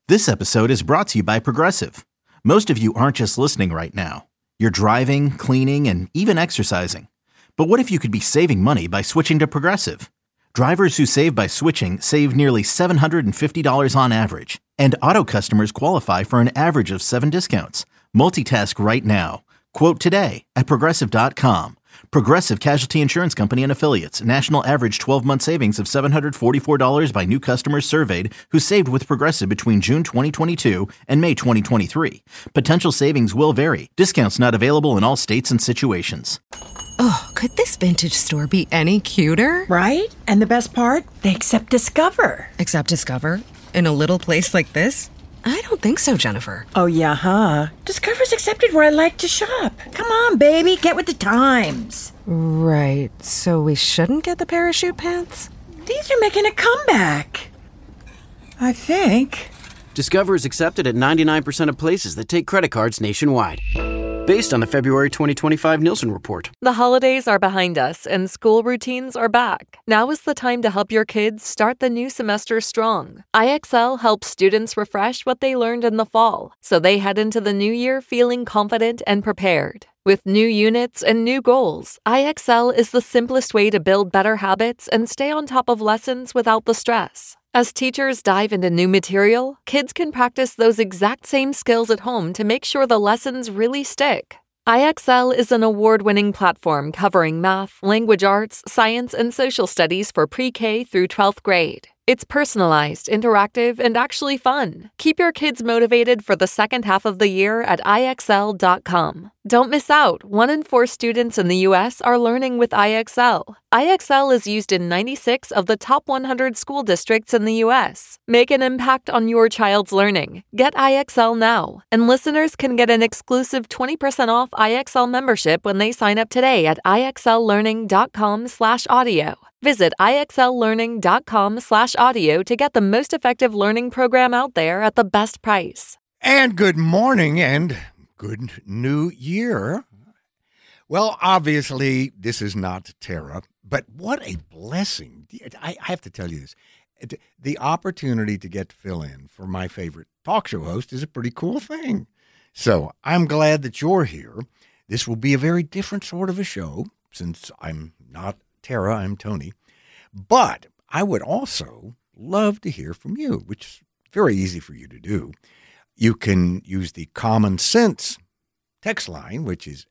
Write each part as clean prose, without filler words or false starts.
This episode is brought to you by Progressive. Most of you aren't just listening right now. You're driving, cleaning, and even exercising. But what if you could be saving money by switching to Progressive? Drivers who save by switching save nearly $750 on average. And auto customers qualify for an average of 7 discounts. Multitask right now. Quote today at Progressive.com. Progressive Casualty Insurance Company and Affiliates. National average 12-month savings of $744 by new customers surveyed who saved with Progressive between June 2022 and May 2023. Potential savings will vary. Discounts not available in all states and situations. Oh, could this vintage store be any cuter? Right? And the best part? They accept Discover. Accept Discover? In a little place like this? I don't think so, Jennifer. Oh, yeah, huh? Discover's accepted where I like to shop. Come on, baby, get with the times. Right, so we shouldn't get the parachute pants? These are making a comeback. I think. Discover is accepted at 99% of places that take credit cards nationwide. Based on the February 2025 Nielsen report. The holidays are behind us and school routines are back. Now is the time to help your kids start the new semester strong. IXL helps students refresh what they learned in the fall, so they head into the new year feeling confident and prepared. With new units and new goals, IXL is the simplest way to build better habits and stay on top of lessons without the stress. As teachers dive into new material, kids can practice those exact same skills at home to make sure the lessons really stick. IXL is an award-winning platform covering math, language arts, science, and social studies for pre-K through 12th grade. It's personalized, interactive, and actually fun. Keep your kids motivated for the second half of the year at IXL.com. Don't miss out. 1 in 4 students in the U.S. are learning with IXL. IXL is used in 96 of the top 100 school districts in the U.S. Make an impact on your child's learning. Get IXL now. And listeners can get an exclusive 20% off IXL membership when they sign up today at IXLlearning.com/audio. Visit IXLlearning.com/audio to get the most effective learning program out there at the best price. And good morning and good new year. Well, obviously, this is not Tara, but what a blessing. I have to tell you this. The opportunity to get to fill in for my favorite talk show host is a pretty cool thing. So I'm glad that you're here. This will be a very different sort of a show since I'm not Tara, I'm Tony. But I would also love to hear from you, which is very easy for you to do. You can use the Common Sense text line, which is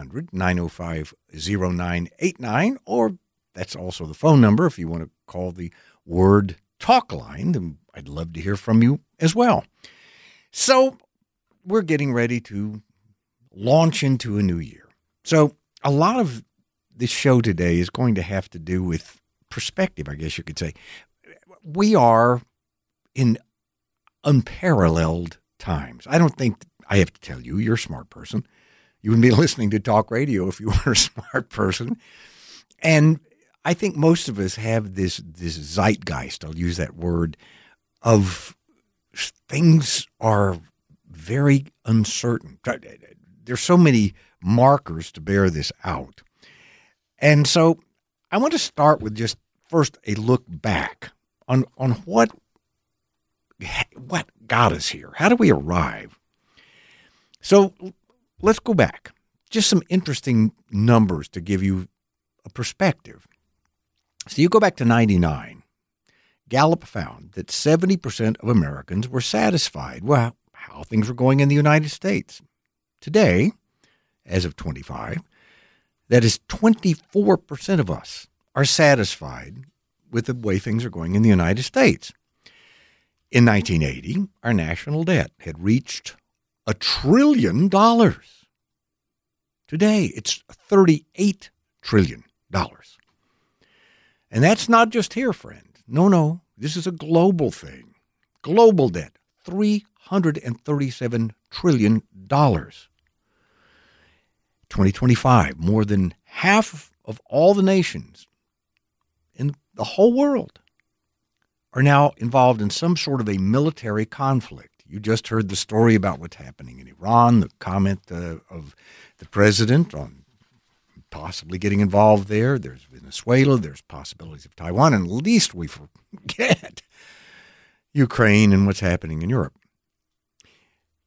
800-905-0989, or that's also the phone number if you want to call the word talk line. Then I'd love to hear from you as well. So we're getting ready to launch into a new year. So a lot of this show today is going to have to do with perspective, I guess you could say. We are in unparalleled times. I don't think I have to tell you, you're a smart person. You wouldn't be listening to talk radio if you were a smart person. And I think most of us have this zeitgeist, I'll use that word, of things are very uncertain. There's so many markers to bear this out. And so I want to start with just first a look back on what got us here. How did we arrive? So let's go back. Just some interesting numbers to give you a perspective. So you go back to 99. Gallup found that 70% of Americans were satisfied with how things were going in the United States. Today, as of 25, that is 24% of us are satisfied with the way things are going in the United States. In 1980, our national debt had reached $1 trillion. Today, it's $38 trillion. And that's not just here, friend. No, this is a global thing. Global debt, $337 trillion. 2025, more than half of all the nations in the whole world are now involved in some sort of a military conflict. You just heard the story about what's happening in Iran, the comment of the president on possibly getting involved there. There's Venezuela, there's possibilities of Taiwan, and least we forget Ukraine and what's happening in Europe.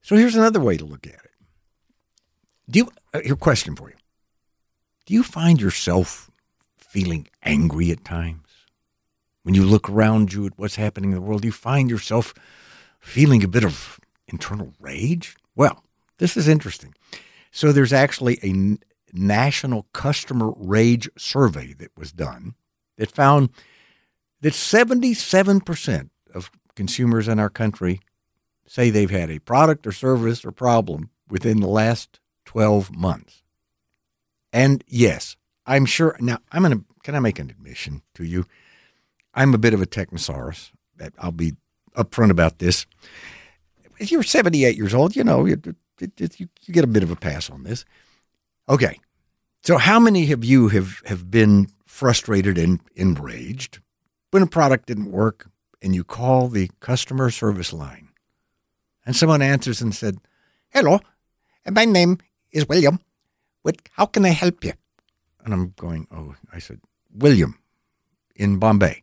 So here's another way to look at it. Your question for you. Do you find yourself feeling angry at times? When you look around you at what's happening in the world, do you find yourself feeling a bit of internal rage? Well, this is interesting. So there's actually a national customer rage survey that was done that found that 77% of consumers in our country say they've had a product or service or problem within the last 12 months. And yes, I'm sure. Now, can I make an admission to you? I'm a bit of a technosaurus. I'll be upfront about this. If you're 78 years old, you get a bit of a pass on this. Okay. So how many of you have been frustrated and enraged when a product didn't work and you call the customer service line and someone answers and said, "Hello, my name is William. How can I help you?" And I'm going, I said, "William in Bombay.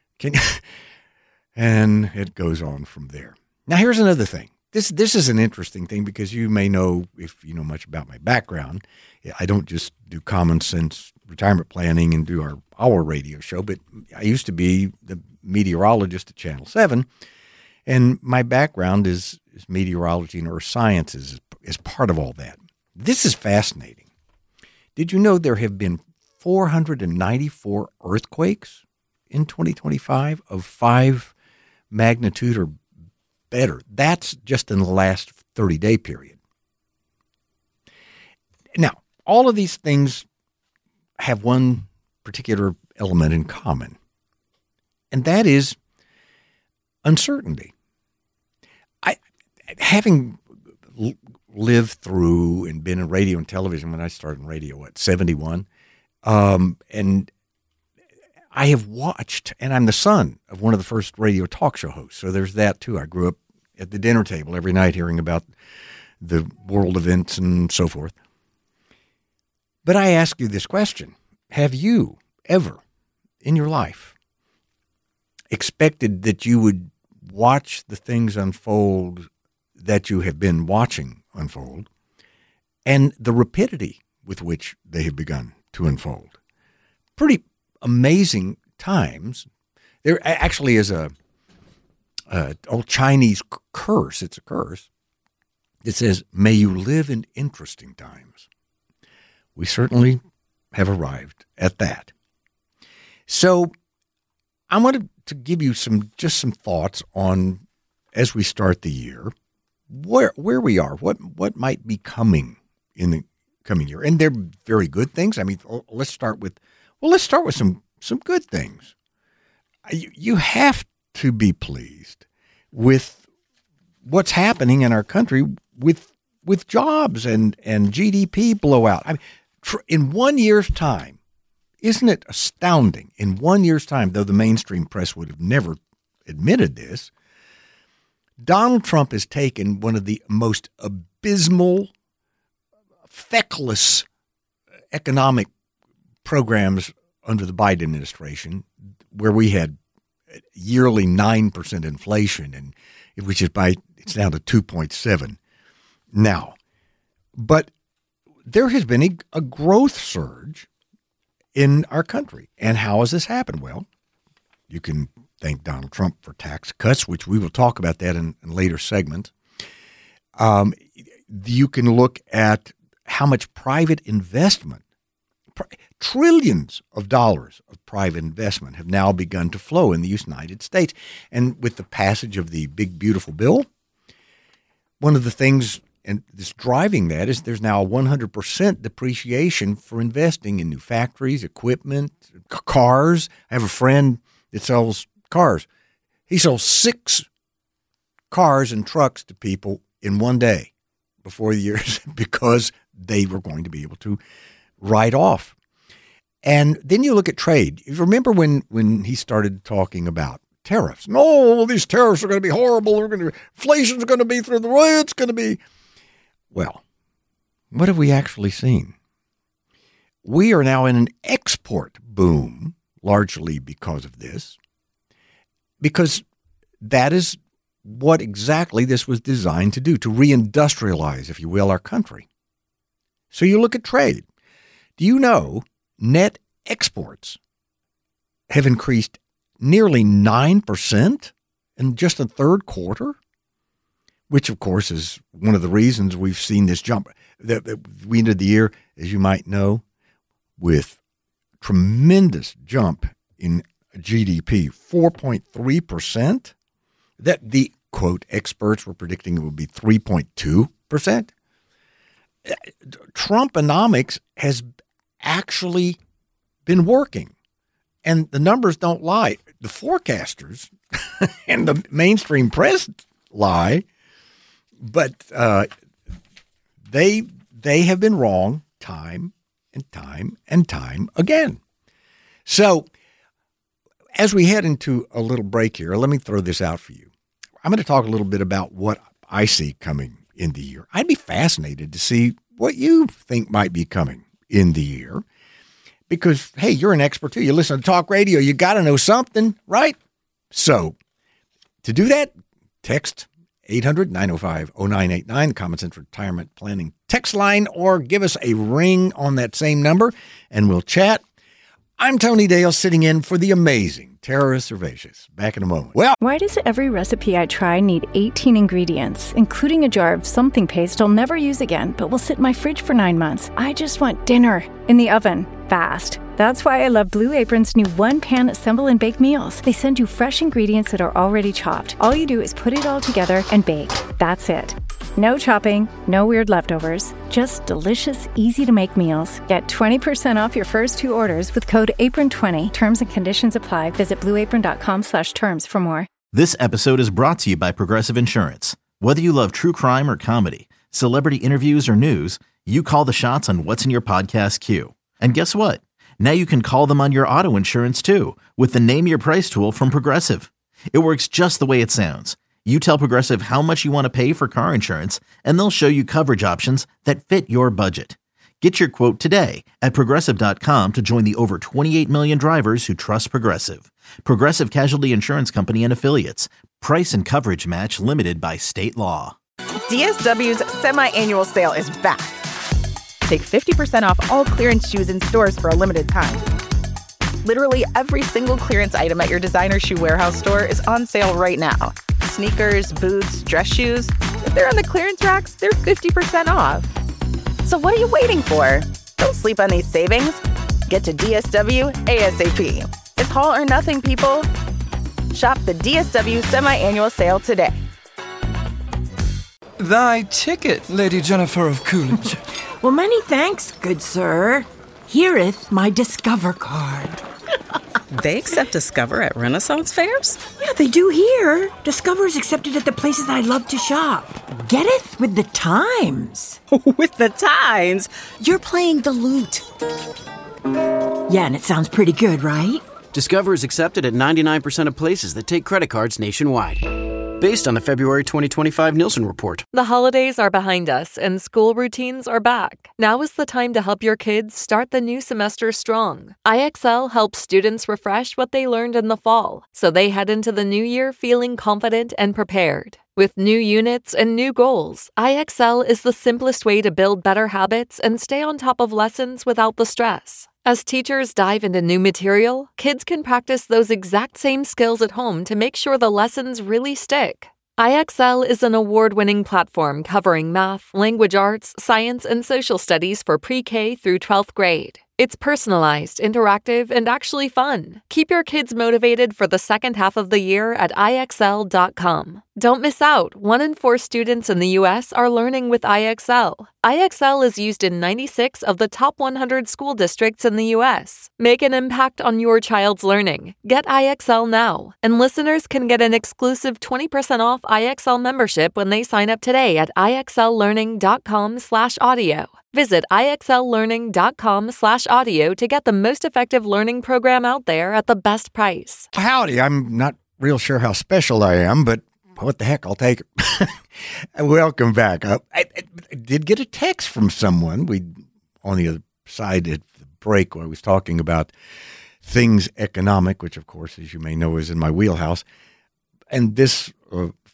And it goes on from there. Now, here's another thing. This is an interesting thing because you may know, if you know much about my background, I don't just do common sense retirement planning and do our radio show, but I used to be the meteorologist at Channel 7, and my background is meteorology and earth sciences as part of all that. This is fascinating. Did you know there have been 494 earthquakes in 2025 of 5 magnitude or better? That's just in the last 30-day period. Now, all of these things have one particular element in common, and that is uncertainty. Having lived through and been in radio and television when I started in radio at 71, and I have watched, and I'm the son of one of the first radio talk show hosts, so there's that too. I grew up at the dinner table every night hearing about the world events and so forth. But I ask you this question. Have you ever in your life expected that you would watch the things unfold that you have been watching unfold and the rapidity with which they have begun to unfold? Pretty amazing times. There actually is a old Chinese curse. It's a curse. It says, "May you live in interesting times." We certainly have arrived at that. So I wanted to give you some thoughts on, as we start the year, where we are, what might be coming in the coming year. And they're very good things. I mean, let's start with some good things. You have to be pleased with what's happening in our country with jobs and GDP blowout. I mean, in 1 year's time, isn't it astounding? In 1 year's time, though the mainstream press would have never admitted this, Donald Trump has taken one of the most abysmal, feckless economic programs under the Biden administration, where we had yearly 9% inflation, and it's down to 2.7 now. But there has been a growth surge in our country. And how has this happened? Well, you can thank Donald Trump for tax cuts, which we will talk about that in later segments. You can look at how much private investment, trillions of dollars of private investment have now begun to flow in the United States. And with the passage of the big, beautiful bill, one of the things that's driving that is there's now a 100% depreciation for investing in new factories, equipment, cars. I have a friend that sells cars. He sells 6 cars and trucks to people in one day before the years because they were going to be able to write off. And then you look at trade. You remember when he started talking about tariffs? No, these tariffs are going to be horrible. Inflation's going to be through the roof. It's going to be. Well, what have we actually seen? We are now in an export boom, largely because of this, because that is what exactly this was designed to do, to reindustrialize, if you will, our country. So you look at trade. Do you know net exports have increased nearly 9% in just the third quarter? Which, of course, is one of the reasons we've seen this jump. We ended the year, as you might know, with tremendous jump in GDP, 4.3%. That the, quote, experts were predicting it would be 3.2%. Trumponomics has actually been working, and the numbers don't lie. The forecasters and the mainstream press lie, but they have been wrong time and time and time again. So as we head into a little break here, let me throw this out for you. I'm going to talk a little bit about what I see coming in the year. I'd be fascinated to see what you think might be coming in the year because, hey, you're an expert too. You listen to talk radio. You got to know something, right? So to do that, text 800-905-0989, the Common Sense Retirement Planning text line, or give us a ring on that same number, and we'll chat. I'm Tony Dale, sitting in for the amazing Tara Servatius. Back in a moment. Well, why does every recipe I try need 18 ingredients, including a jar of something paste I'll never use again, but will sit in my fridge for 9 months? I just want dinner in the oven, fast. That's why I love Blue Apron's new one-pan assemble and bake meals. They send you fresh ingredients that are already chopped. All you do is put it all together and bake. That's it. No chopping, no weird leftovers, just delicious, easy-to-make meals. Get 20% off your first 2 orders with code APRON20. Terms and conditions apply. Visit blueapron.com/terms for more. This episode is brought to you by Progressive Insurance. Whether you love true crime or comedy, celebrity interviews or news, you call the shots on what's in your podcast queue. And guess what? Now you can call them on your auto insurance too with the Name Your Price tool from Progressive. It works just the way it sounds. You tell Progressive how much you want to pay for car insurance, and they'll show you coverage options that fit your budget. Get your quote today at Progressive.com to join the over 28 million drivers who trust Progressive. Progressive Casualty Insurance Company and Affiliates. Price and coverage match limited by state law. DSW's semi-annual sale is back. Take 50% off all clearance shoes in stores for a limited time. Literally every single clearance item at your designer shoe warehouse store is on sale right now. Sneakers, boots, dress shoes. If they're on the clearance racks, they're 50% off. So what are you waiting for? Don't sleep on these savings. Get to DSW ASAP. It's all or nothing, people. Shop the DSW semi-annual sale today. Thy ticket, Lady Jennifer of Coolidge. Well, many thanks, good sir. Here'th my Discover card. They accept Discover at Renaissance fairs? Yeah, they do here. Discover is accepted at the places I love to shop. Getteth with the times. With the times? You're playing the lute. Yeah, and it sounds pretty good, right? Discover is accepted at 99% of places that take credit cards nationwide. Based on the February 2025 Nielsen report. The holidays are behind us and school routines are back. Now is the time to help your kids start the new semester strong. IXL helps students refresh what they learned in the fall, so they head into the new year feeling confident and prepared. With new units and new goals, IXL is the simplest way to build better habits and stay on top of lessons without the stress. As teachers dive into new material, kids can practice those exact same skills at home to make sure the lessons really stick. IXL is an award-winning platform covering math, language arts, science, and social studies for pre-K through 12th grade. It's personalized, interactive, and actually fun. Keep your kids motivated for the second half of the year at IXL.com. Don't miss out. 1 in 4 students in the U.S. are learning with IXL. IXL is used in 96 of the top 100 school districts in the U.S. Make an impact on your child's learning. Get IXL now. And listeners can get an exclusive 20% off IXL membership when they sign up today at IXLlearning.com/audio. Visit IXLlearning.com/audio to get the most effective learning program out there at the best price. Howdy, I'm not real sure how special I am, but what the heck, I'll take it. Welcome back. I did get a text from someone. On the other side at the break, where I was talking about things economic, which of course, as you may know, is in my wheelhouse. And this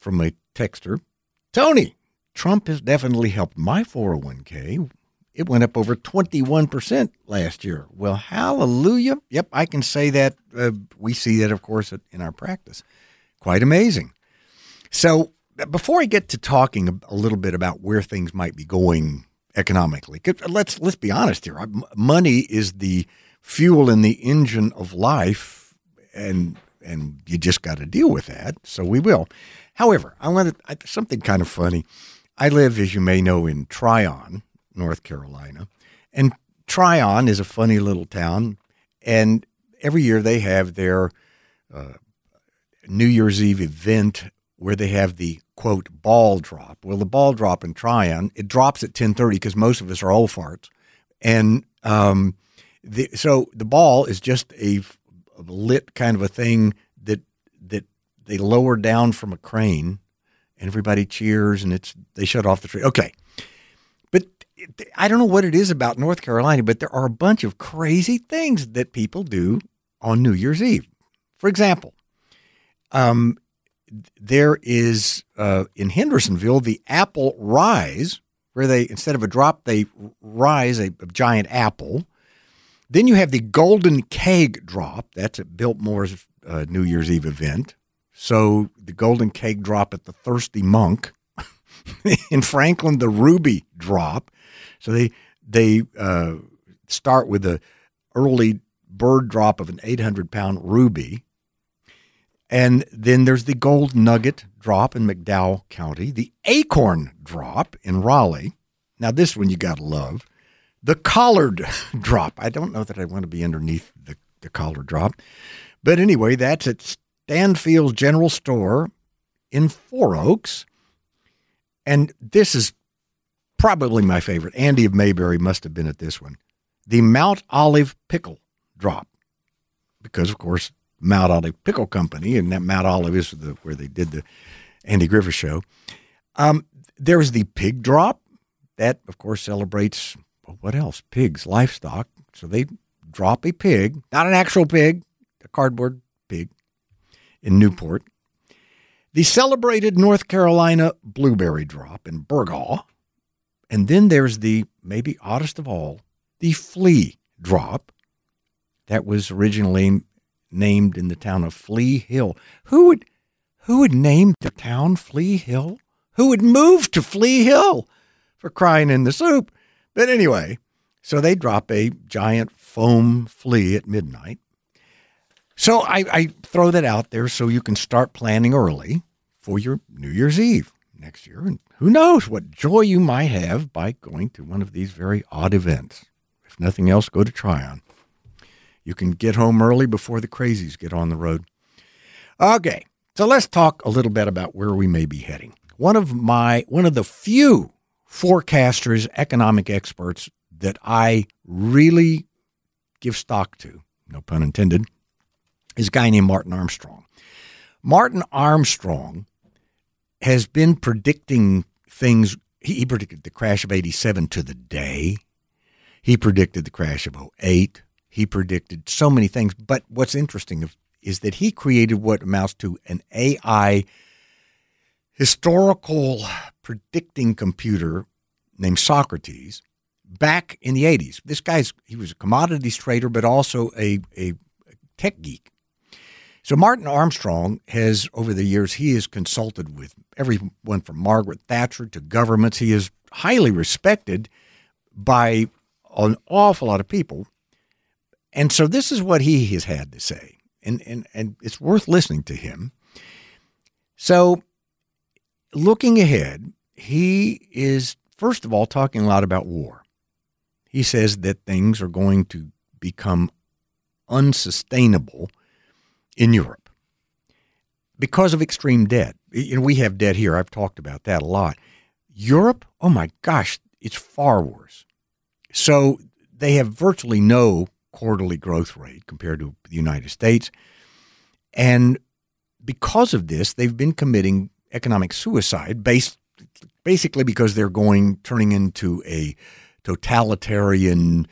from a texter. Tony, Trump has definitely helped my 401k. It went up over 21% last year. Well, hallelujah. Yep, I can say that. We see that, of course, in our practice. Quite amazing. So before I get to talking a little bit about where things might be going economically, let's be honest here. Money is the fuel in the engine of life, and you just got to deal with that. So we will. However, something kind of funny. I live, as you may know, in Tryon, North Carolina, and Tryon is a funny little town, and every year they have their New Year's Eve event where they have the, quote, ball drop. Well, the ball drop in Tryon, it drops at 10:30 because most of us are old farts, and so the ball is just a lit kind of a thing that they lower down from a crane, and everybody cheers, and they shut off the tree. Okay. But I don't know what it is about North Carolina, but there are a bunch of crazy things that people do on New Year's Eve. For example, there is in Hendersonville the apple rise, where they, instead of a drop, they rise a giant apple. Then you have the golden keg drop. That's at Biltmore's New Year's Eve event. So the golden keg drop at the Thirsty Monk. In Franklin, the ruby drop. So they start with the early bird drop of an 800-pound ruby. And then there's the gold nugget drop in McDowell County, the acorn drop in Raleigh. Now this one you got to love. The collard drop. I don't know that I want to be underneath the collard drop. But anyway, that's at Stanfield's General Store in Four Oaks. And this is probably my favorite. Andy of Mayberry must have been at this one. The Mount Olive Pickle drop. Because, of course, Mount Olive Pickle Company, and that Mount Olive is where they did the Andy Griffith Show. There's the pig drop. That, of course, celebrates, what else? Pigs, livestock. So they drop a pig, not an actual pig, a cardboard pig in Newport. The celebrated North Carolina blueberry drop in Burgaw. And then there's the, maybe oddest of all, the flea drop. That was originally named in the town of Flea Hill. Who would name the town Flea Hill? Who would move to Flea Hill? For crying in the soup. But anyway, so they drop a giant foam flea at midnight. So I throw that out there so you can start planning early for your New Year's Eve next year. And who knows what joy you might have by going to one of these very odd events. If nothing else, go to Tryon. You can get home early before the crazies get on the road. Okay, so let's talk a little bit about where we may be heading. One of the few forecasters, economic experts that I really give stock to, no pun intended, is a guy named Martin Armstrong. Martin Armstrong has been predicting things. He predicted the crash of 87 to the day. He predicted the crash of 08. He predicted so many things. But what's interesting is that he created what amounts to an AI historical predicting computer named Socrates back in the 80s. This he was a commodities trader, but also a tech geek. So Martin Armstrong has, over the years, he has consulted with everyone from Margaret Thatcher to governments. He is highly respected by an awful lot of people. And so this is what he has had to say. And it's worth listening to him. So looking ahead, he is, first of all, talking a lot about war. He says that things are going to become unsustainable in Europe because of extreme debt. We have debt here. I've talked about that a lot. Europe, oh my gosh, it's far worse. So they have virtually no quarterly growth rate compared to the United States. And because of this, they've been committing economic suicide basically because they're turning into a totalitarian,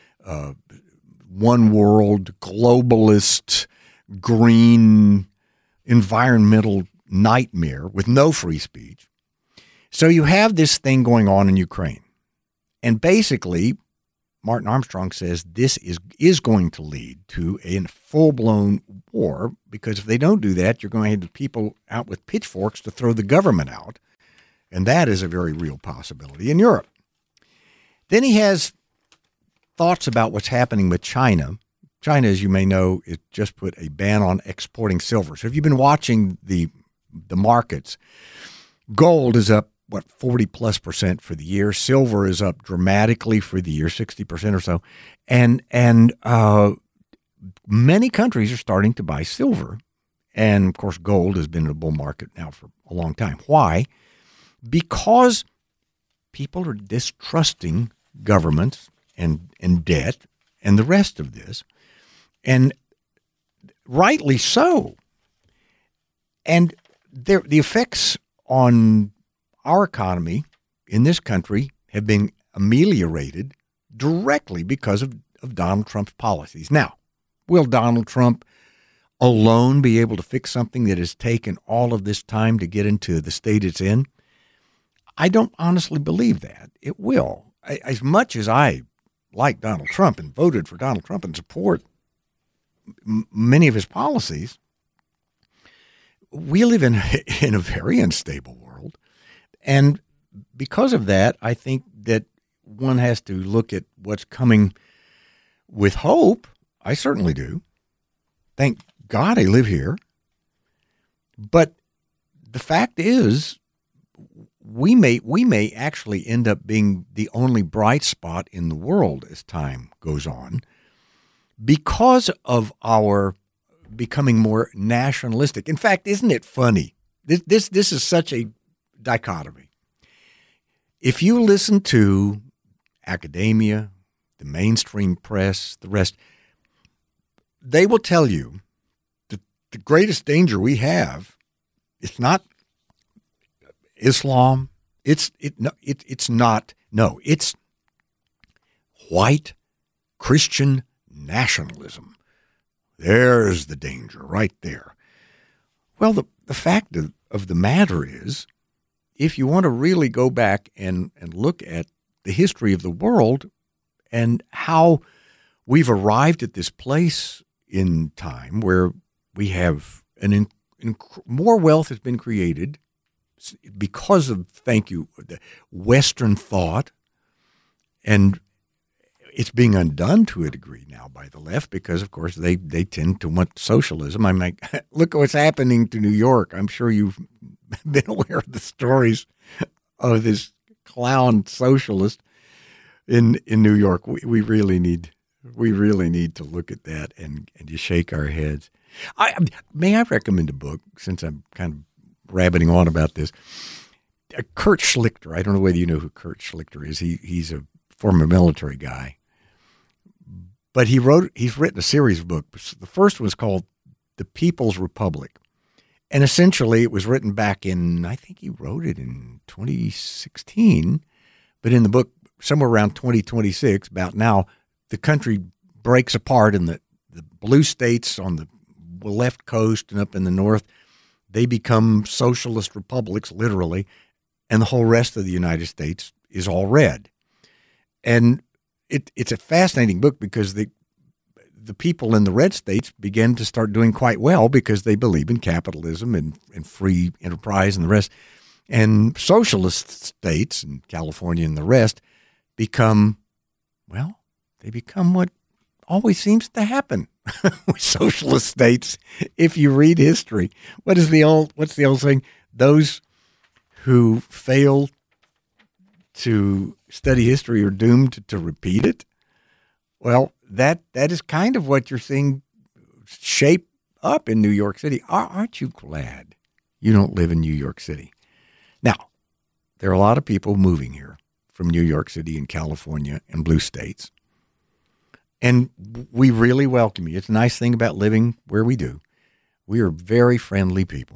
one world, globalist, green, environmental nightmare with no free speech. So you have this thing going on in Ukraine. And basically, Martin Armstrong says this is going to lead to a full-blown war, because if they don't do that, you're going to have people out with pitchforks to throw the government out. And that is a very real possibility in Europe. Then he has thoughts about what's happening with China. China, as you may know, it just put a ban on exporting silver. So if you've been watching the markets, gold is up, 40+% for the year. Silver is up dramatically for the year, 60% or so. And many countries are starting to buy silver. And, of course, gold has been in a bull market now for a long time. Why? Because people are distrusting governments and debt and the rest of this. And rightly so. And the effects on our economy in this country have been ameliorated directly because of Donald Trump's policies. Now, will Donald Trump alone be able to fix something that has taken all of this time to get into the state it's in? I don't honestly believe that. It will. As much as I like Donald Trump and voted for Donald Trump and support many of his policies, we live in a very unstable world. And because of that, I think that one has to look at what's coming with hope. I certainly do. Thank God I live here. But the fact is, we may actually end up being the only bright spot in the world as time goes on, because of our becoming more nationalistic. In fact, isn't it funny? This is such a dichotomy. If you listen to academia, the mainstream press, the rest, they will tell you that the greatest danger we have is not Islam. It's white Christian nationalism. There's the danger right there. Well, the fact of the matter is, if you want to really go back and look at the history of the world and how we've arrived at this place in time where we have more wealth has been created because of, the Western thought, and it's being undone to a degree now by the left because, of course, they tend to want socialism. I'm like, look at what's happening to New York. I'm sure you've been aware of the stories of this clown socialist in New York. We really need to look at that and just shake our heads. May I recommend a book, since I'm kind of rabbiting on about this? Kurt Schlichter. I don't know whether you know who Kurt Schlichter is. He's a former military guy. But he's written a series of books. The first was called The People's Republic. And essentially it was written back in, I think he wrote it in 2016. But in the book, somewhere around 2026, about now, the country breaks apart, and the blue states on the left coast and up in the north, they become socialist republics, literally, and the whole rest of the United States is all red. And it's a fascinating book because the people in the red states began to start doing quite well because they believe in capitalism and free enterprise and the rest. And socialist states, and California and the rest, become what always seems to happen with socialist states. If you read history, what's the old saying? Those who fail to study history are doomed to repeat it. Well, that is kind of what you're seeing shape up in New York City. Aren't you glad you don't live in New York City? Now, there are a lot of people moving here from New York City and California and blue states. And we really welcome you. It's a nice thing about living where we do. We are very friendly people.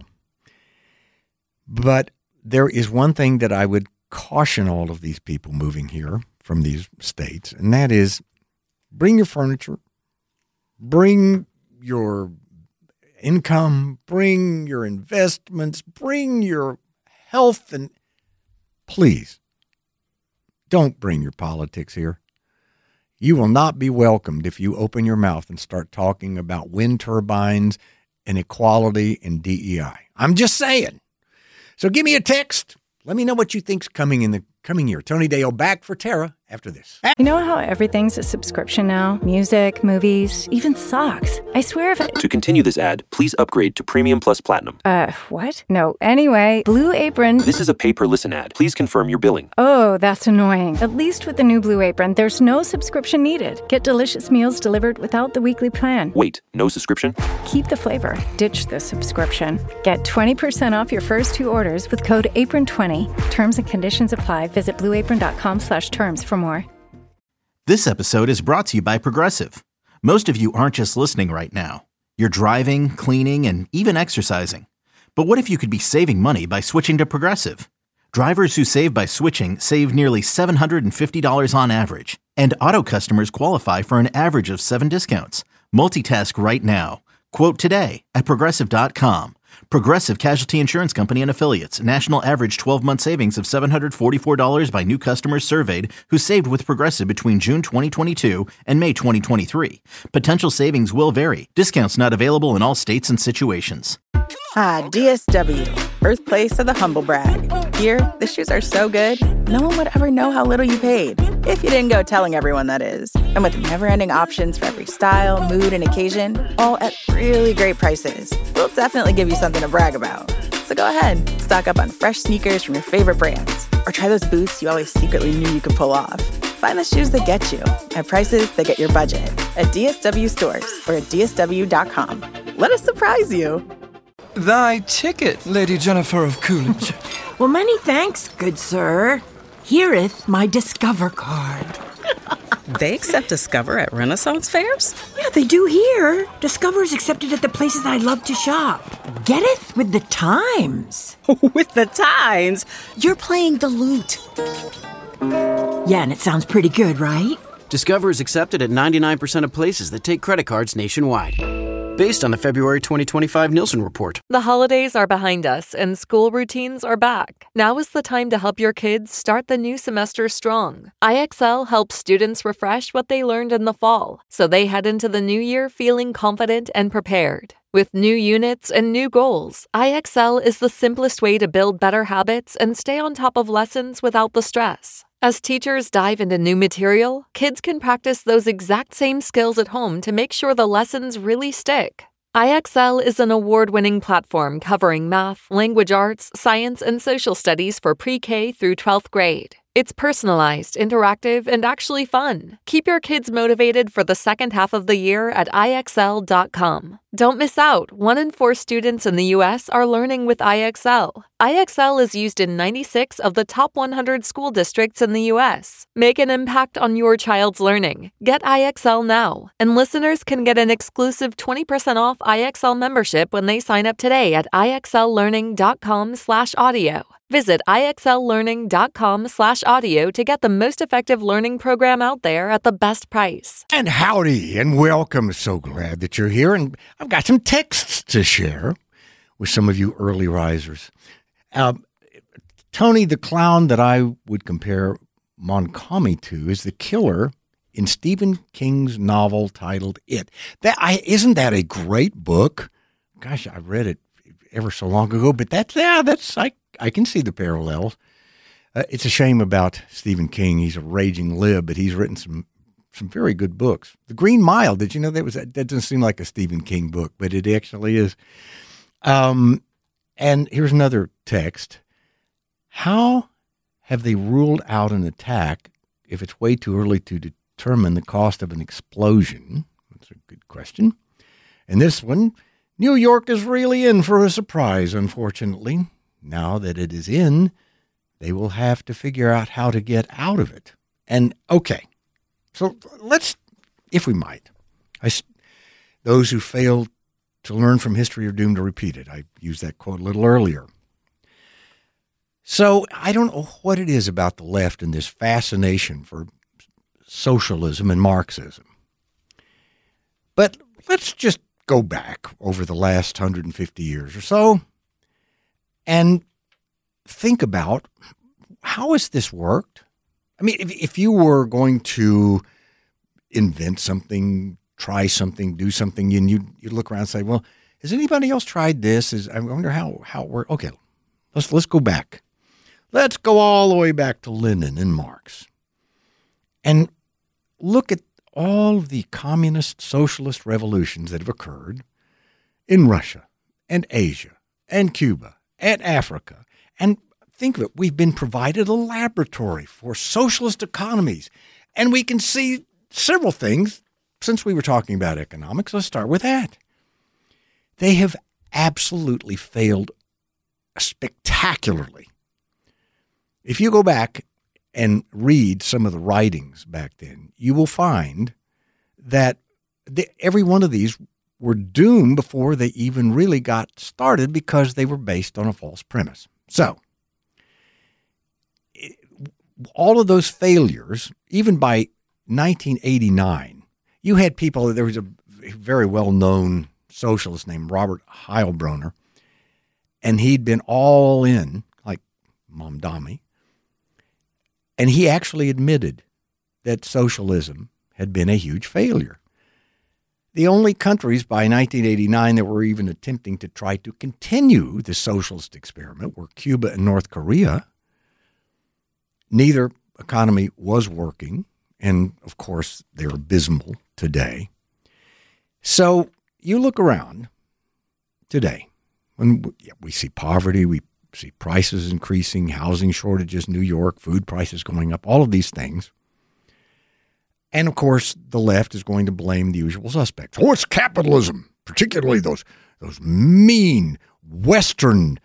But there is one thing that I would caution all of these people moving here from these states, and that is bring your furniture, bring your income, bring your investments, bring your health, and please don't bring your politics here. You will not be welcomed if you open your mouth and start talking about wind turbines and equality and DEI. I'm just saying. So give me a text. Let me know what you think's coming in the coming year. Tony Dale back for Tara after this. You know how everything's a subscription now? Music, movies, even socks. I swear if To continue this ad, please upgrade to Premium Plus Platinum. What? No, anyway, Blue Apron... This is a pay-per-listen ad. Please confirm your billing. Oh, that's annoying. At least with the new Blue Apron, there's no subscription needed. Get delicious meals delivered without the weekly plan. Wait, no subscription? Keep the flavor. Ditch the subscription. Get 20% off your first 2 orders with code APRON20. Terms and conditions apply. Visit blueapron.com/terms for more. This episode is brought to you by Progressive. Most of you aren't just listening right now. You're driving, cleaning, and even exercising. But what if you could be saving money by switching to Progressive? Drivers who save by switching save nearly $750 on average. And auto customers qualify for an average of 7 discounts. Multitask right now. Quote today at Progressive.com. Progressive Casualty Insurance Company and Affiliates. National average 12-month savings of $744 by new customers surveyed who saved with Progressive between June 2022 and May 2023. Potential savings will vary. Discounts not available in all states and situations. DSW, birthplace of the humble brag. Here, the shoes are so good, no one would ever know how little you paid. If you didn't go telling everyone, that is. And with never-ending options for every style, mood, and occasion, all at really great prices, we'll definitely give you something to brag about. So go ahead, stock up on fresh sneakers from your favorite brands, or try those boots you always secretly knew you could pull off. Find the shoes that get you at prices that get your budget at DSW stores or at DSW.com. Let us surprise you. Thy ticket, Lady Jennifer of Coolidge. Well, many thanks, good sir. Here'th my Discover card. They accept Discover at Renaissance fairs? Yeah, they do here. Discover is accepted at the places I love to shop. Getteth with the times. With the times? You're playing the lute. Yeah, and it sounds pretty good, right? Discover is accepted at 99% of places that take credit cards nationwide. Based on the February 2025 Nielsen report. The holidays are behind us and school routines are back. Now is the time to help your kids start the new semester strong. IXL helps students refresh what they learned in the fall, so they head into the new year feeling confident and prepared. With new units and new goals, IXL is the simplest way to build better habits and stay on top of lessons without the stress. As teachers dive into new material, kids can practice those exact same skills at home to make sure the lessons really stick. IXL is an award-winning platform covering math, language arts, science, and social studies for pre-K through 12th grade. It's personalized, interactive, and actually fun. Keep your kids motivated for the second half of the year at IXL.com. Don't miss out. 1 in 4 students in the U.S. are learning with IXL. IXL is used in 96 of the top 100 school districts in the U.S. Make an impact on your child's learning. Get IXL now. And listeners can get an exclusive 20% off IXL membership when they sign up today at IXLlearning.com/audio. Visit IXLlearning.com/audio to get the most effective learning program out there at the best price. And howdy and welcome. So glad that you're here. And I've got some texts to share with some of you early risers. Tony the clown that I would compare Montgomery to is the killer in Stephen King's novel titled It. Isn't that a great book? Gosh, I read it ever so long ago, but I can see the parallels. It's a shame about Stephen King. He's a raging lib, but he's written some very good books. The Green Mile, did you know that doesn't seem like a Stephen King book, but it actually is. And here's another text. How have they ruled out an attack if it's way too early to determine the cost of an explosion? That's a good question. And this one, New York is really in for a surprise, unfortunately. Now that it is in, they will have to figure out how to get out of it. And, okay, so let's, if we might, those who fail to learn from history are doomed to repeat it. I used that quote a little earlier. So I don't know what it is about the left and this fascination for socialism and Marxism. But let's just go back over the last 150 years or so and think about how has this worked? I mean, if you were going to invent something, try something, do something, and you'd look around and say, well, has anybody else tried this? I wonder how it worked. Okay, let's go back. Let's go all the way back to Lenin and Marx and look at all of the communist socialist revolutions that have occurred in Russia and Asia and Cuba and Africa. And think of it, we've been provided a laboratory for socialist economies. And we can see several things. Since we were talking about economics, let's start with that. They have absolutely failed spectacularly. If you go back and read some of the writings back then, you will find that every one of these were doomed before they even really got started because they were based on a false premise. So, all of those failures, even by 1989, you had people, there was a very well-known socialist named Robert Heilbroner, and he'd been all in, like Mamdani, and he actually admitted that socialism had been a huge failure. The only countries by 1989 that were even attempting to try to continue the socialist experiment were Cuba and North Korea. Neither economy was working, and of course, they're abysmal today. So you look around today, when we see poverty, we see prices increasing, housing shortages, New York, food prices going up, all of these things. And of course, the left is going to blame the usual suspects. Oh, it's capitalism, particularly those mean Western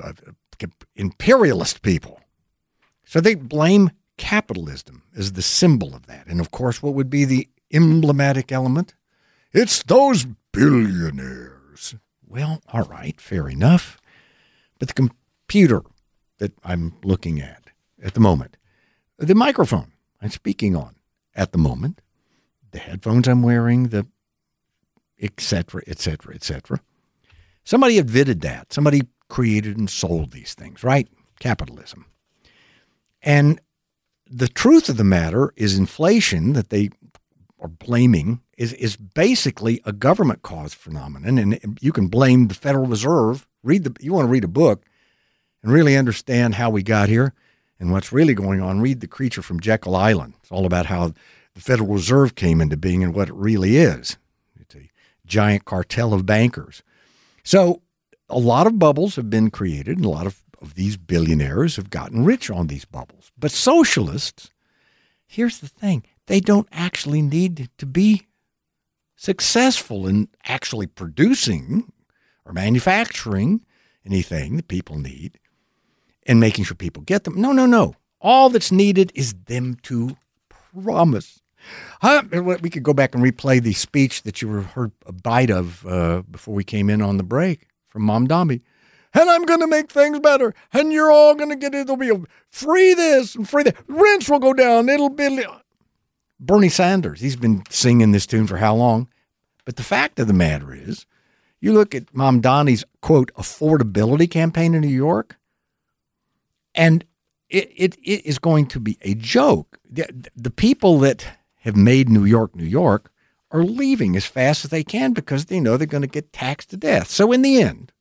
imperialist people. So they blame capitalism as the symbol of that. And of course, what would be the emblematic element? It's those billionaires. Well, all right, fair enough. But the computer that I'm looking at the moment, the microphone I'm speaking on at the moment, the headphones I'm wearing, the et cetera, et cetera, et cetera. Somebody invented that. Somebody created and sold these things, right? Capitalism. And the truth of the matter is inflation that they are blaming is basically a government-caused phenomenon, and you can blame the Federal Reserve. You want to read a book and really understand how we got here and what's really going on, read The Creature from Jekyll Island. It's all about how the Federal Reserve came into being and what it really is. It's a giant cartel of bankers. So a lot of bubbles have been created, and a lot of these billionaires have gotten rich on these bubbles. But socialists, here's the thing, they don't actually need to be successful in actually producing or manufacturing anything that people need and making sure people get them. No. All that's needed is them to promise. We could go back and replay the speech that you heard a bite of before we came in on the break from Mamdani. And I'm going to make things better. And you're all going to get it. It'll be free this and free that. Rents will go down. It'll be... Bernie Sanders, he's been singing this tune for how long? But the fact of the matter is, you look at Mamdani's, quote, affordability campaign in New York, and it is going to be a joke. The people that have made New York, are leaving as fast as they can because they know they're going to get taxed to death. So in the end,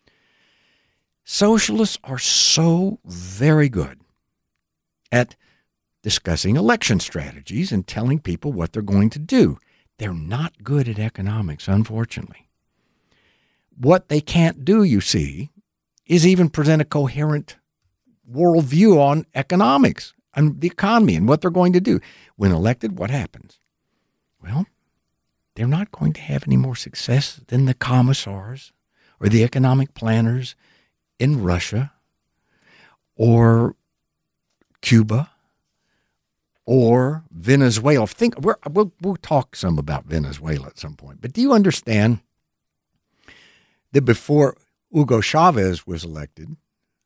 socialists are so very good at discussing election strategies and telling people what they're going to do. They're not good at economics, unfortunately. What they can't do, you see, is even present a coherent worldview on economics and the economy and what they're going to do. When elected, what happens? Well, they're not going to have any more success than the commissars or the economic planners in Russia or Cuba or Venezuela. We'll talk some about Venezuela at some point. But do you understand that before Hugo Chavez was elected,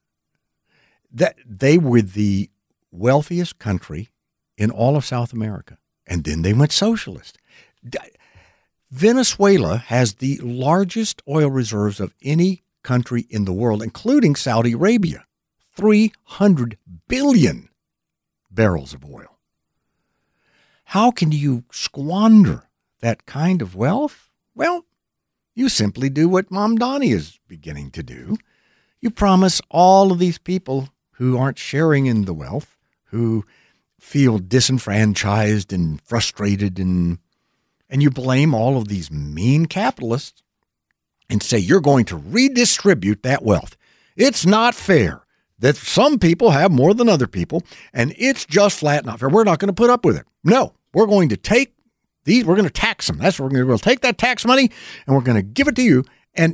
that they were the wealthiest country in all of South America, and then they went socialist. Venezuela has the largest oil reserves of any country in the world, including Saudi Arabia, 300 billion barrels of oil. How can you squander that kind of wealth? Well, you simply do what Mamdani is beginning to do. You promise all of these people who aren't sharing in the wealth, who feel disenfranchised and frustrated, and you blame all of these mean capitalists and say you're going to redistribute that wealth. It's not fair that some people have more than other people, and it's just flat not fair. We're not going to put up with it. No, we're going to take these, we're going to tax them. That's what we're going to do. We'll take that tax money and we're going to give it to you. And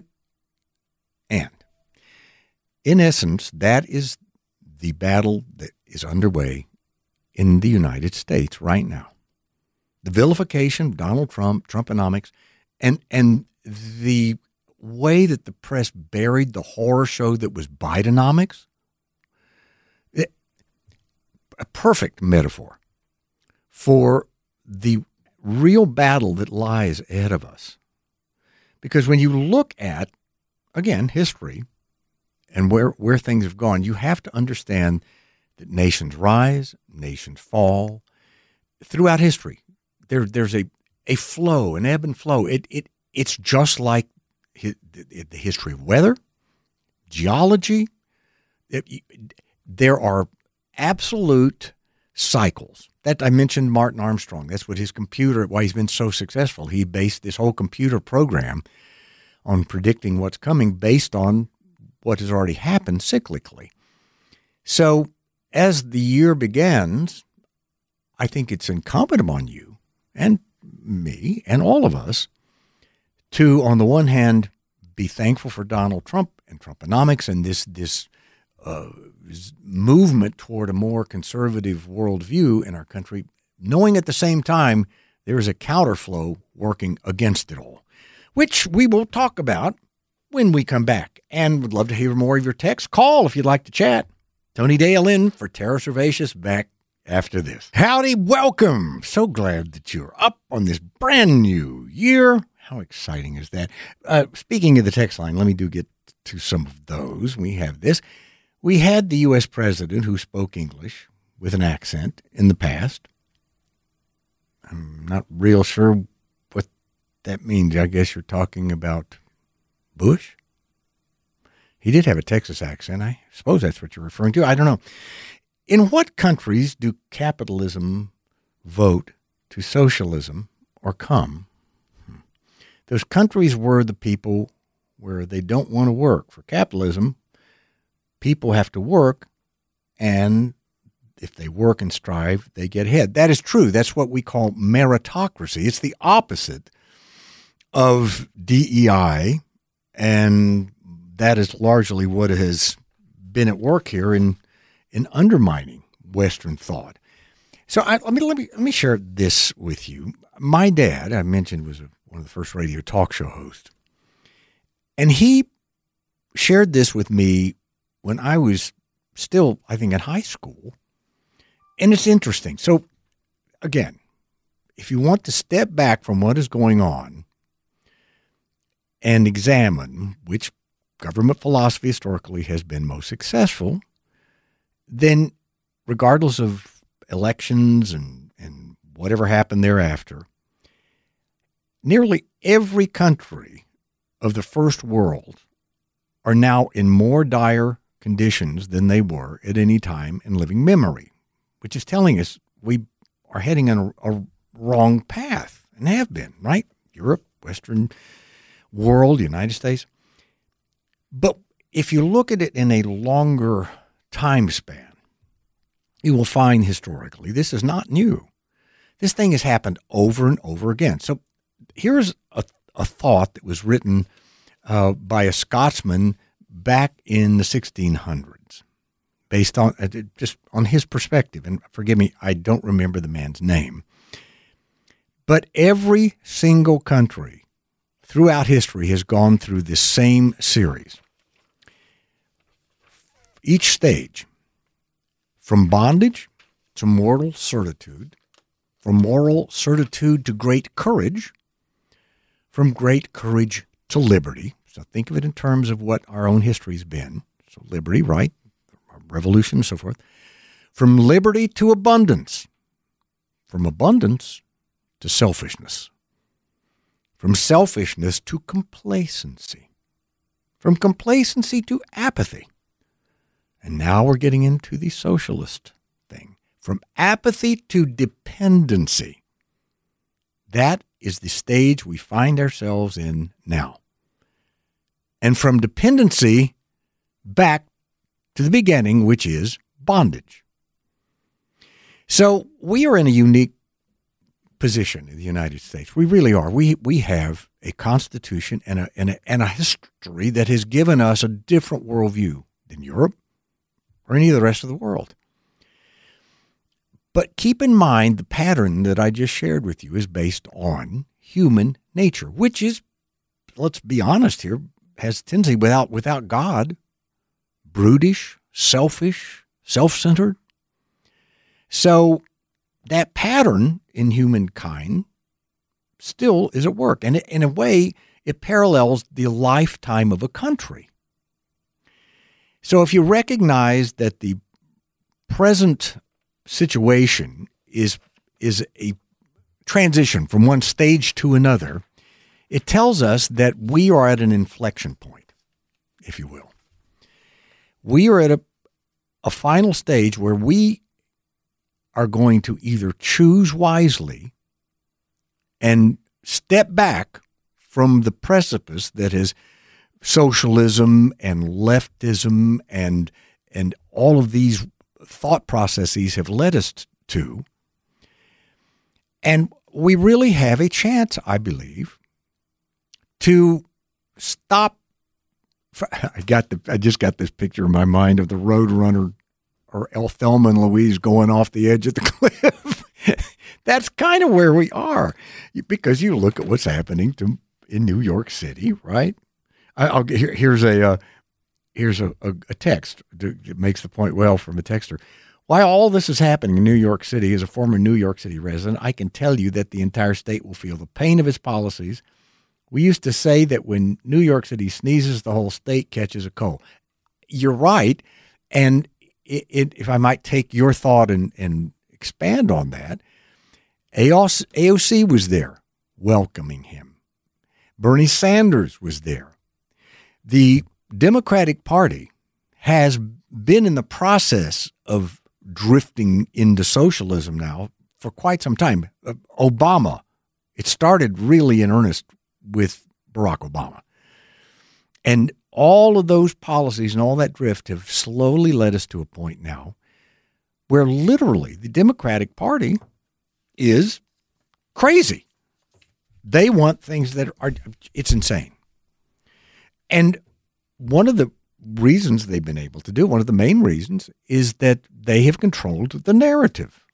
in essence, that is the battle that is underway in the United States right now. The vilification of Donald Trump, Trumponomics, and the way that the press buried the horror show that was Bidenomics. A perfect metaphor for the real battle that lies ahead of us. Because when you look at, again, history and where things have gone, you have to understand that nations rise, nations fall. Throughout history, there's a flow, an ebb and flow. It's just like the history of weather, geology. There are absolute cycles. That I mentioned Martin Armstrong. That's what his computer, why he's been so successful. He based this whole computer program on predicting what's coming based on what has already happened cyclically. So as the year begins, I think it's incumbent upon you and me and all of us to, on the one hand, be thankful for Donald Trump and Trumponomics and this movement toward a more conservative worldview in our country, knowing at the same time there is a counterflow working against it all, which we will talk about when we come back. And would love to hear more of your texts. Call if you'd like to chat. Tony Dale in for Tara Servatius, back after this. Howdy, welcome. So glad that you're up on this brand new year. How exciting is that? Speaking of the text line, let me get to some of those. We have this. We had the U.S. president who spoke English with an accent in the past. I'm not real sure what that means. I guess you're talking about Bush? He did have a Texas accent. I suppose that's what you're referring to. I don't know. In what countries do capitalism vote to socialism or come? Those countries where the people, where they don't want to work. For capitalism, people have to work, and if they work and strive, they get ahead. That is true. That's what we call meritocracy. It's the opposite of DEI, and that is largely what has been at work here in undermining Western thought. So let me share this with you. My dad, I mentioned, was one of the first radio talk show hosts, and he shared this with me when I was still, I think, in high school. And it's interesting. So, again, if you want to step back from what is going on and examine which government philosophy historically has been most successful, then regardless of elections and whatever happened thereafter, nearly every country of the first world are now in more dire conditions than they were at any time in living memory, which is telling us we are heading on a wrong path and have been, right? Europe, Western world, United States. But if you look at it in a longer time span, you will find historically this is not new. This thing has happened over and over again. So here's a thought that was written by a Scotsman back in the 1600s, based on just on his perspective. And forgive me, I don't remember the man's name. But every single country throughout history has gone through this same series. Each stage, from bondage to mortal certitude, from moral certitude to great courage, from great courage to liberty. So think of it in terms of what our own history's been. So liberty, right? Revolution and so forth. From liberty to abundance. From abundance to selfishness. From selfishness to complacency. From complacency to apathy. And now we're getting into the socialist thing. From apathy to dependency. That is the stage we find ourselves in now. And from dependency back to the beginning, which is bondage. So we are in a unique position in the United States. We really are. We have a constitution and a history that has given us a different worldview than Europe or any of the rest of the world. But keep in mind the pattern that I just shared with you is based on human nature, which is, let's be honest here, has a tendency without God, brutish, selfish, self-centered. So that pattern in humankind still is at work. And in a way, it parallels the lifetime of a country. So if you recognize that the present situation is a transition from one stage to another, it tells us that we are at an inflection point, if you will. We are at a final stage where we are going to either choose wisely and step back from the precipice that is socialism and leftism and all of these thought processes have led us to. And we really have a chance, I believe, to stop. I just got this picture in my mind of the Roadrunner or Thelma and Louise going off the edge of the cliff. That's kind of where we are, because you look at what's happening in New York City, right? Here's a text that makes the point well from a texter. While all this is happening in New York City, as a former New York City resident, I can tell you that the entire state will feel the pain of its policies. We used to say that when New York City sneezes, the whole state catches a cold. You're right. And if I might take your thought and expand on that, AOC was there welcoming him. Bernie Sanders was there. The Democratic Party has been in the process of drifting into socialism now for quite some time. Obama, it started really in earnest with Barack Obama. And all of those policies and all that drift have slowly led us to a point now where literally the Democratic Party is crazy. They want things that it's insane. And one of the reasons they've been able to do, one of the main reasons, is that they have controlled the narrative.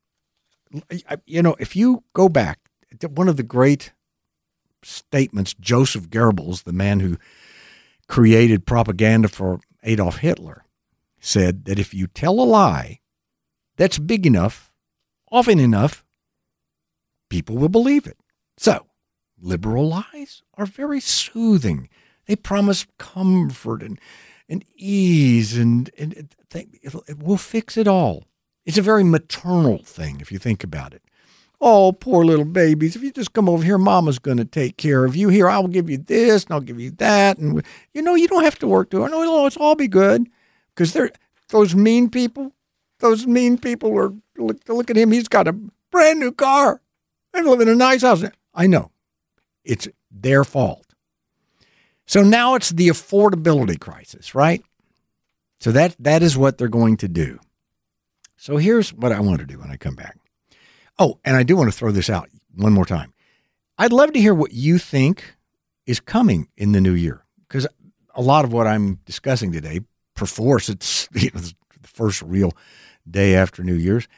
You know, if you go back to one of the great statements, Joseph Goebbels, the man who created propaganda for Adolf Hitler, said that if you tell a lie that's big enough, often enough, people will believe it. So, liberal lies are very soothing. They promise comfort and ease and it will fix it all. It's a very maternal thing if you think about it. Oh, poor little babies. If you just come over here, Mama's going to take care of you. Here, I'll give you this and I'll give you that. And, you know, you don't have to work too hard. No, it's all be good. Because those mean people are, look at him. He's got a brand new car and live in a nice house. I know. It's their fault. So now it's the affordability crisis, right? So that is what they're going to do. So here's what I want to do when I come back. Oh, and I do want to throw this out one more time. I'd love to hear what you think is coming in the new year, because a lot of what I'm discussing today, perforce, it's the first real day after New Year's,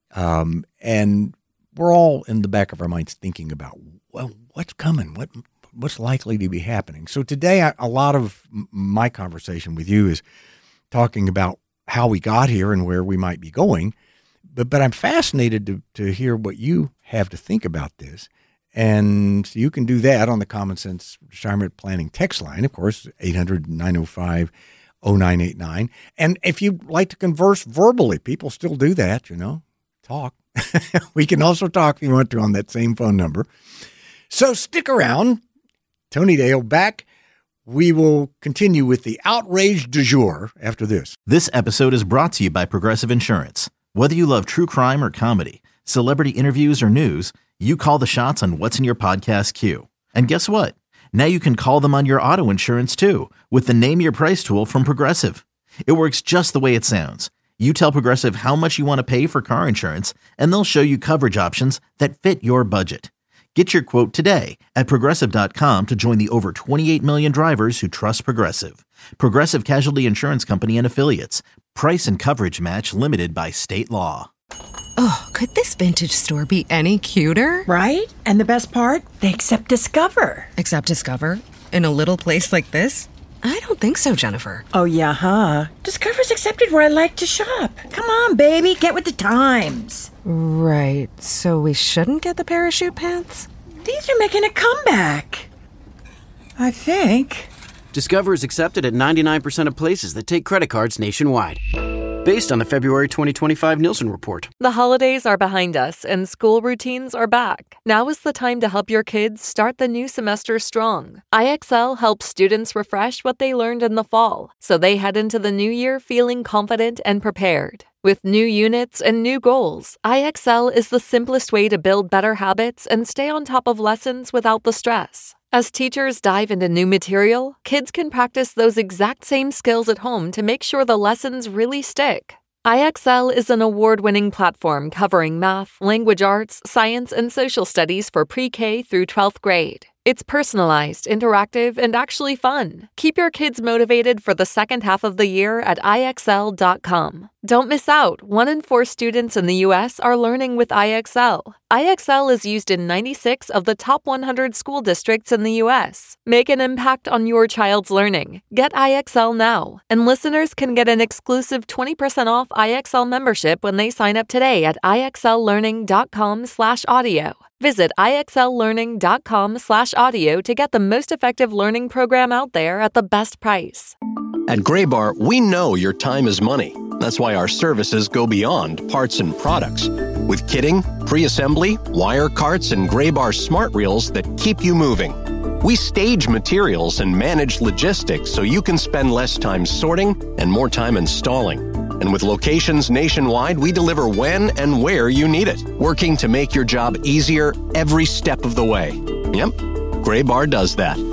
and we're all in the back of our minds thinking about, well, what's coming? What's likely to be happening? So today, a lot of my conversation with you is talking about how we got here and where we might be going. But I'm fascinated to hear what you have to think about this. And you can do that on the Common Sense Retirement Planning text line, of course, 800-905-0989. And if you'd like to converse verbally, people still do that, talk. We can also talk if you want to on that same phone number. So stick around. Tony Dale back. We will continue with the outrage du jour after this. This episode is brought to you by Progressive Insurance. Whether you love true crime or comedy, celebrity interviews or news, you call the shots on what's in your podcast queue. And guess what? Now you can call them on your auto insurance too with the Name Your Price tool from Progressive. It works just the way it sounds. You tell Progressive how much you want to pay for car insurance, and they'll show you coverage options that fit your budget. Get your quote today at Progressive.com to join the over 28 million drivers who trust Progressive. Progressive Casualty Insurance Company and Affiliates. Price and coverage match limited by state law. Oh, could this vintage store be any cuter? Right? And the best part? They accept Discover. Accept Discover? In a little place like this? I don't think so, Jennifer. Oh, yeah, huh? Discover's accepted where I like to shop. Come on, baby, get with the times. Right, so we shouldn't get the parachute pants? These are making a comeback. I think. Discover is accepted at 99% of places that take credit cards nationwide. Based on the February 2025 Nielsen report. The holidays are behind us and school routines are back. Now is the time to help your kids start the new semester strong. IXL helps students refresh what they learned in the fall, so they head into the new year feeling confident and prepared. With new units and new goals, IXL is the simplest way to build better habits and stay on top of lessons without the stress. As teachers dive into new material, kids can practice those exact same skills at home to make sure the lessons really stick. IXL is an award-winning platform covering math, language arts, science, and social studies for pre-K through 12th grade. It's personalized, interactive, and actually fun. Keep your kids motivated for the second half of the year at IXL.com. Don't miss out. 1 in 4 students in the U.S. are learning with IXL. IXL is used in 96 of the top 100 school districts in the U.S. Make an impact on your child's learning. Get IXL now. And listeners can get an exclusive 20% off IXL membership when they sign up today at IXLlearning.com/audio. Visit IXLlearning.com/audio to get the most effective learning program out there at the best price. At Graybar, we know your time is money. That's why our services go beyond parts and products. With kitting, pre-assembly, wire carts, and Graybar smart reels that keep you moving. We stage materials and manage logistics so you can spend less time sorting and more time installing. And with locations nationwide, we deliver when and where you need it, working to make your job easier every step of the way. Yep, Graybar does that.